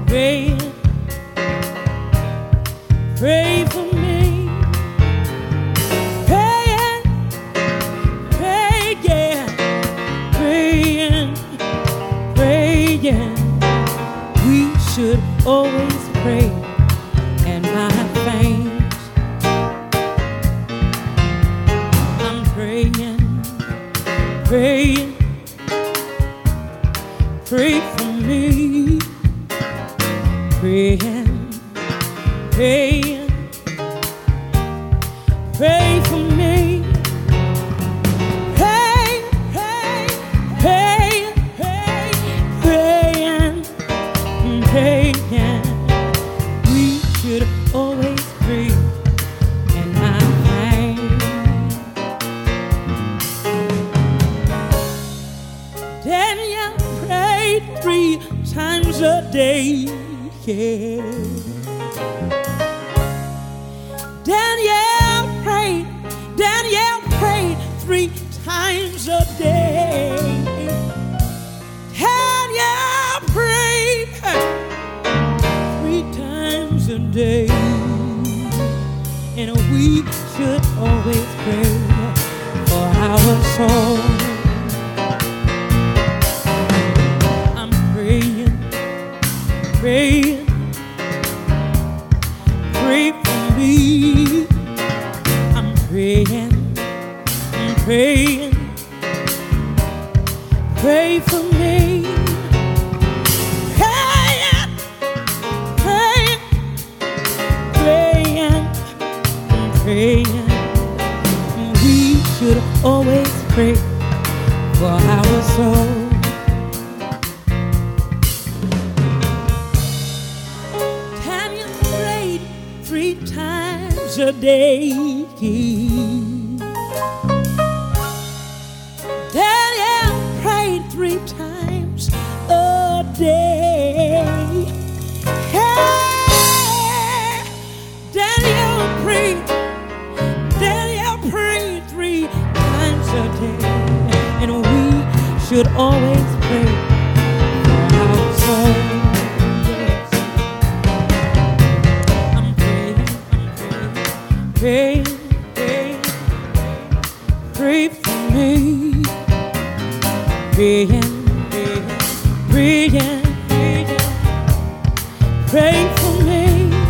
Pray, pray for me. Praying, praying, praying, praying. We should always pray and not faint. I'm praying, praying, pray for me. Praying, praying, pray for me. Pray, pray, pray, pray, praying, praying. We should always pray and not faint. Daniel prayed 3 times a day. Yeah. Daniel prayed 3 times a day. Daniel prayed 3 times a day. And we should always pray for our soul. I'm praying, praying. Pray for me. I'm praying, I'm praying. Pray for me. Praying, praying, praying, praying. We should always pray for our soul. Daniel prayed 3 times a day. Daniel prayed 3 times a day. Hey, Daniel prayed 3 times a day. And we should always pray for our soul. Pray, pray, pray for me. Praying, praying, praying, pray for me.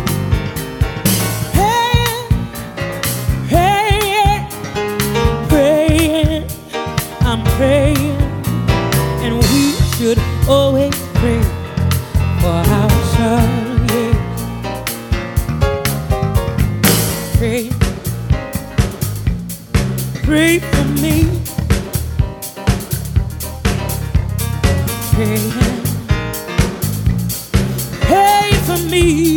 Praying, praying, praying, I'm praying. And we should always pray for ourselves. Pray, pray for me. Pray, pray for me.